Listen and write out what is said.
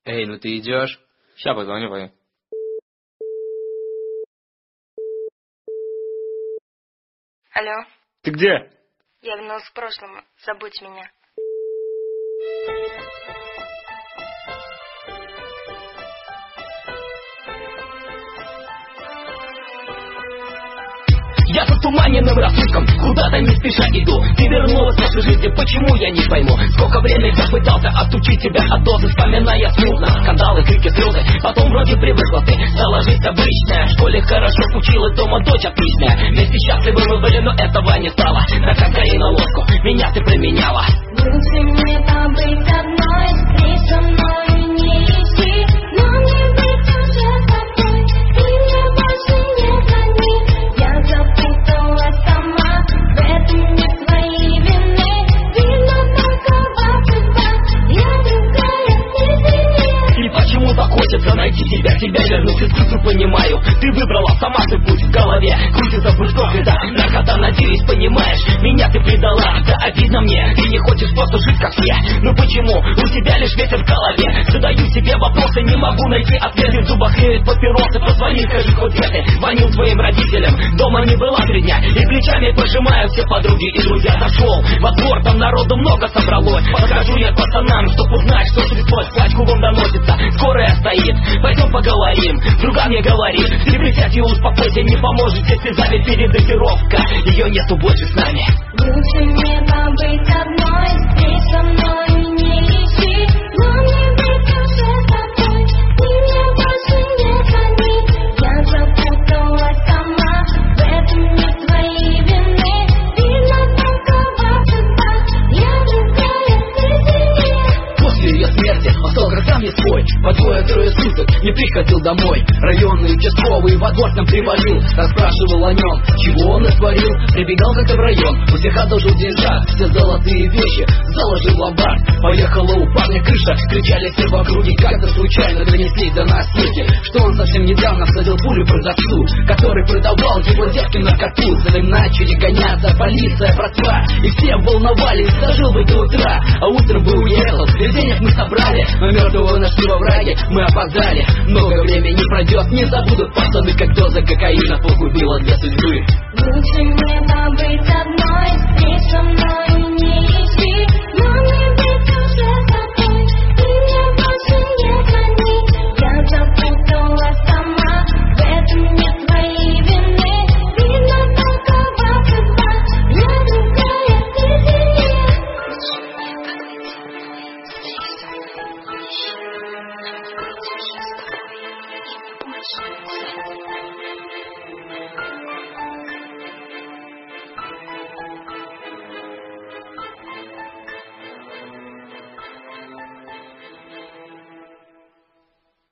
Эй, ну ты идешь? Ща позвоню, пойду. Алло, Ты где? я вернулась к прошлому. Забудь меня. Я затуманенным рассудком куда-то не спеша иду. Ты вернулась в нашей жизни, почему я не пойму? Сколько времени я пытался отучить тебя от дозы, вспоминая смутно скандалы, крики, слезы. Потом вроде привыкла ты, стала жить обычная. В школе хорошо училась, дома дочь отличная. Вместе счастливы мы были, но этого не стало. На кокаин ложку меня ты применяла. Лучше мне побыть одной, ты со мной не ищи, но мне быть уже с тобой, ты мне больше не звони. Я запуталась сама, в этом не твоей вины, виновата судьба, я другая, извини. И почему так хочется найти тебя, вернуть из чувств, понимаю. Ты выбрала сама свой путь в голове, крутится пушков, это наркота, надеюсь, понимаешь. Меня ты предала, да обидно мне, ты не хочешь просто жить как все. Ну почему? У тебя лишь ветер в голове. Задаю себе вопросы, не могу найти ответы. В зубах реют папиросы, позвони, скажи хоть где ты. Звонил твоим родителям, дома не была 3 дня. И плечами пожимаю все подруги и друзья. Зашел во двор, там народу много собралось. Подхожу я к пацанам, чтоб узнать, что стряслось. Плачку вон доносится, скорая стоит. Пойдем поговорим, друга мне говорит. Ты присядь и успокойся, не поможет, если зовет передозировка. Ее нету больше с нами. Лучше мне побыть одной, ты со мной не ищи, но мне быть уже с тобой, ты мне больше не звони. Я запуталась сама, в этом не твоей вины, виновата судьба, я другая, извини. После ее смерти остался грозам не свой. По 2-3 суток не приходил домой. Районный участковый во двор к нам привалил, расспрашивал о нем, чего он натворил. Прибегал как-то в район, у всех одолжил деньжат, все золотые вещи заложил в ломбард. Поехала у парня крыша, кричали все в округе. Как-то случайно донесли до нас слухи, что он совсем недавно всадил пулю продавцу, который продавал его детским наркоту. За ним начали гоняться полиция, братва, и все волновались, дожил бы до утра. А утром бы уехал, и денег мы собрали, но мертвого нашли во враге, мы опоздали. Много времени пройдет, не забудут пацаны, как доза кокаина погубила для судьбы. Лучше мне побыть одной, ты со мной не ищи, но мне быть уже с тобой, ты мне больше не звони. Я запуталась сама, в этом не твоей вины, виновата судьба, я другая, извини. Лучше мне побыть одной, ты со мной не ищи, но мне быть уже с тобой, ты мне больше не звони.